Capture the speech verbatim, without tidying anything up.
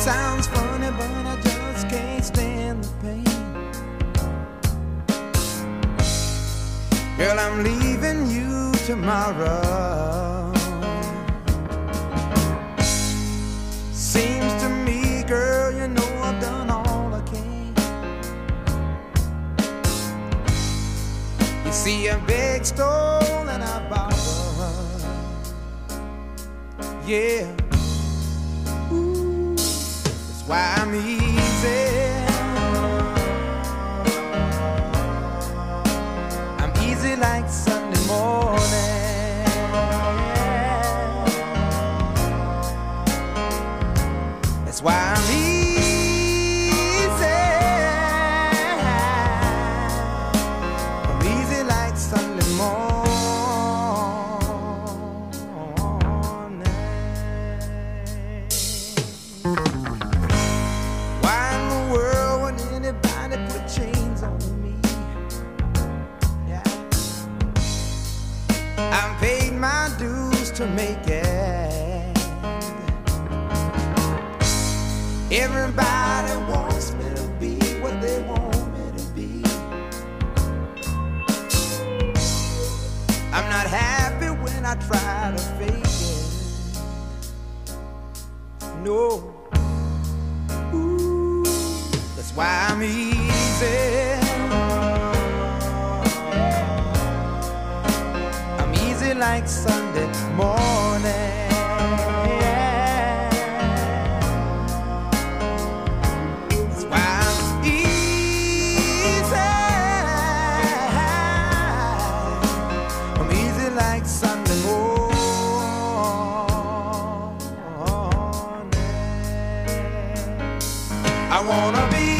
sounds funny, but I just can't stand the pain. Girl, I'm leaving you tomorrow. Seems to me, girl, you know I've done all I can. You see, I beg, stole, and I borrowed. Yeah. Ooh, that's why I'm easy. I'm easy like Sunday morning. That's why I'm easy. I'm easy like Sunday morning. Why in the world would anybody put chains on me? Yeah. I've paid my dues to make it. Everybody wants me to be what they want me to be. I'm not happy when I try to fake it. No. Ooh, that's why I'm easy. I'm easy like Sunday morning. Like Sunday morning, I wanna be